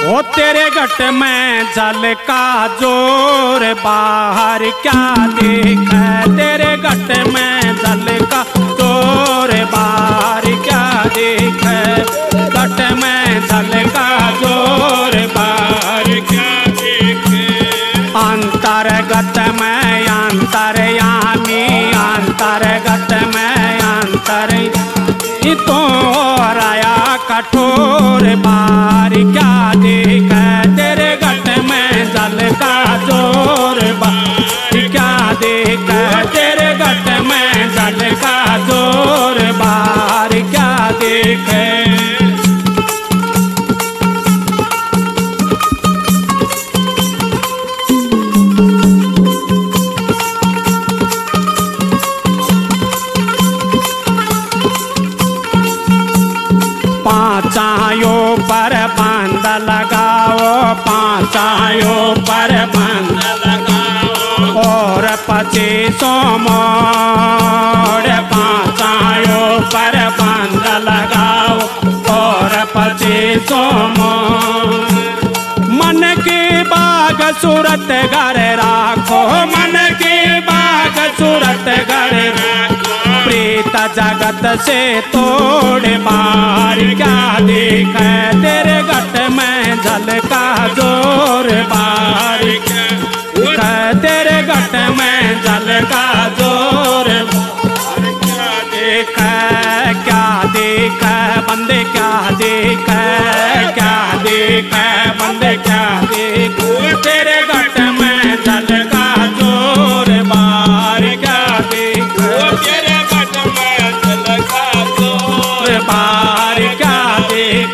ओ तेरे घट में जल का जोर बाहर क्या देख, तेरे घट में जल का जोर बाहर क्या देख, घट में जल का जोर बाहर क्या देख। अंतर्गत में अंतर्यामी, अंतर्गत में अंतर तो राया कठोर बार क्या देख, तेरे घट में जल का जोर बार क्या देख, तेरे घट में जल का जोर बार क्या देख। पाँचायों पर बंद लगाओ, पाँचायों पर बंद लगाओ और 25 मोड़, पाँचायों पर बंद लगाओ और 25 मोड़। मन की बाग सूरत घर राखो, मन की बाग सूरत घर राखो, प्रीत जगत से तोड़ बार क्या देख, तेरे घट में जल का जोर बार क्या, तेरे घट में जल का जोर बार क्या देख, क्या देख बंदे क्या देख, क्या देख बंदे क्या देख, तेरे घट में जल का जोर बार क्या देख, तेरे बार क्या देख।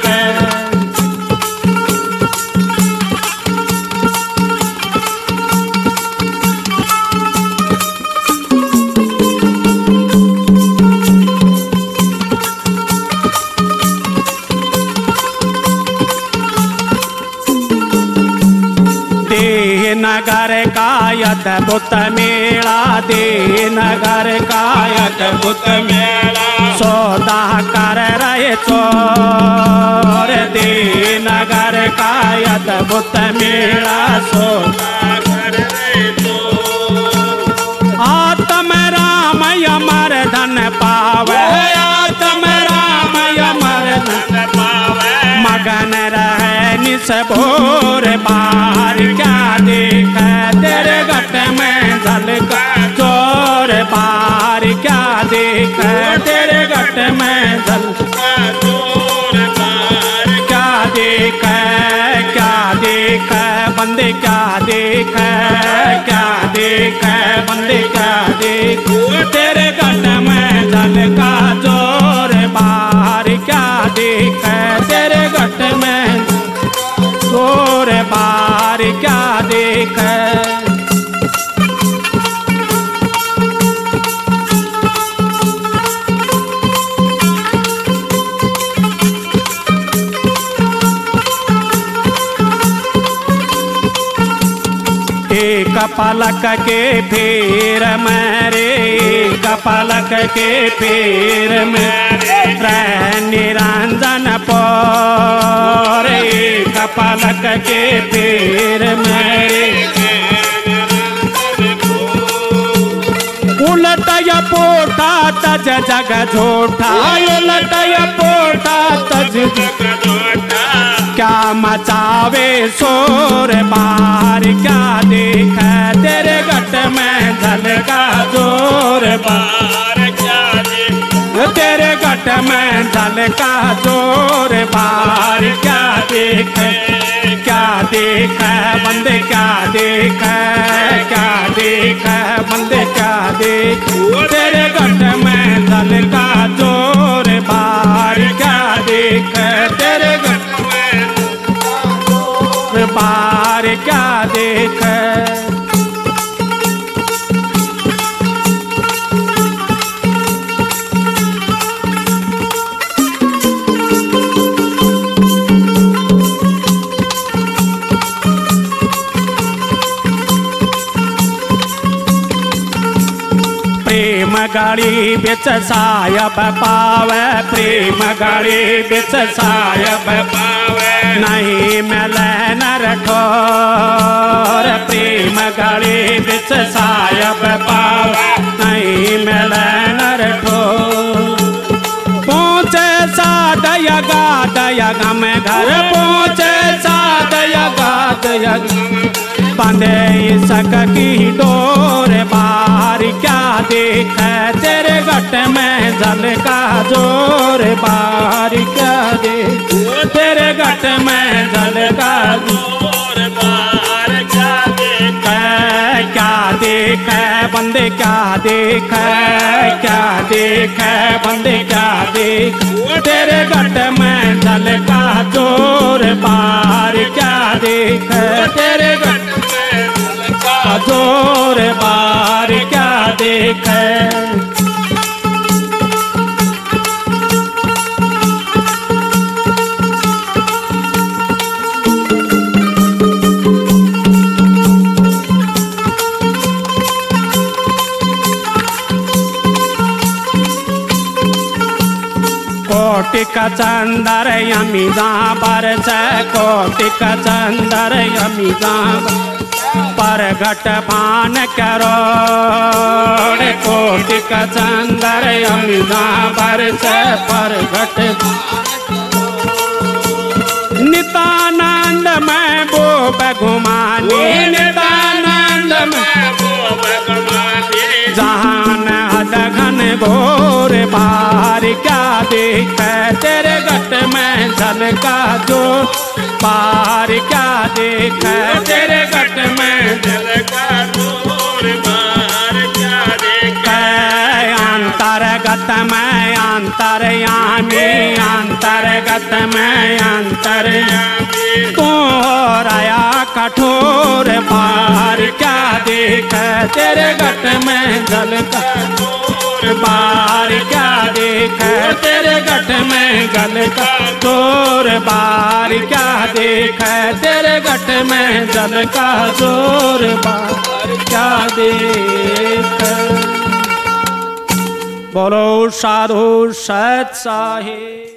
देह नगर का अद्भुत मेला, देह नगर का अद्भुत मेला, सौदा कर रहे चोर, देह नगर का अद्भुत मेला, सौदा कर रहे चोर। आत्म राम अमर धन पावे, आत्म राम अमर धन पावे, मगन रहे निस्भोर बार क्या देख, तेरे घट में जल का जोर बार क्या देख, तेरे घट में जल का जोर बार क्या देख, क्या देख बंदे क्या देख, क्या देख बंदे क्या देख, तेरे घट में जल का जोर बार क्या देख, तेरे घट में जोर बार क्या देख। एक पलक के फेर मेरे, एक पलक के फेर मेरे, निरंजन पर एक पलक के फेर मेरे, उलटया पोटा तज जग झूठा, उलटया पोटा तज जग झूठा, क्या मचावे शोर बार क्या देख, तेरे घट में जल का जोर बार क्या देख, तेरे घट में जल का जोर बार क्या देख, क्या देख बंदे क्या देख, क्या देख बंदे क्या देख, तेरे घट में जल का जोर बार क्या देख, तेरे घट बार क्या देख। प्रेम गाड़ी बिच सायब पावे, प्रेम गाड़ी बिच सायब पावे, नहीं मिले बिच साहिब पाव नहीं मिले नर ठोर। पहुँचे साध यगाद यगम घर पहुँचे साध यगाद यगम बंधे सक की डोर बाहर क्या देखे तेरे गट में जल का जोर बाहर क्या देखे तेरे गट में जल का जोर बाहर क्या देखे बंदे क्या देखे क्या देखे बंदे क्या देखे तेरे गट में जल का जोर बाहर क्या देखे तेरे गट जोर बार क्या देखे। कोटिक चंदर यमी जहाँ पर से कोटिक चंदर यमी जहाँ पर घट पान करो कोटिक चंदर यमी जहाँ पर से पर घट नितानंद में वो बघुमानी नितानंद में वो बघुमानी जहान अदघन घोर बाहर क्या देखे तेरे गट में जल का जो बाहर क्या देखे तेरे गट में जल का जोर बाहर क्या देखे। अंतर्गत में अंतर्यामी अंतर्गत में अंतर्यामी तू हो रया कठोर बाहर क्या देखे तेरे गट में जल का जोर बाहर क्या देखे तेरे गट में गल का जोर बाहर क्या देखे तेरे गट में जल का जोर बाहर क्या देखे। बोलो साधु सत साहिब।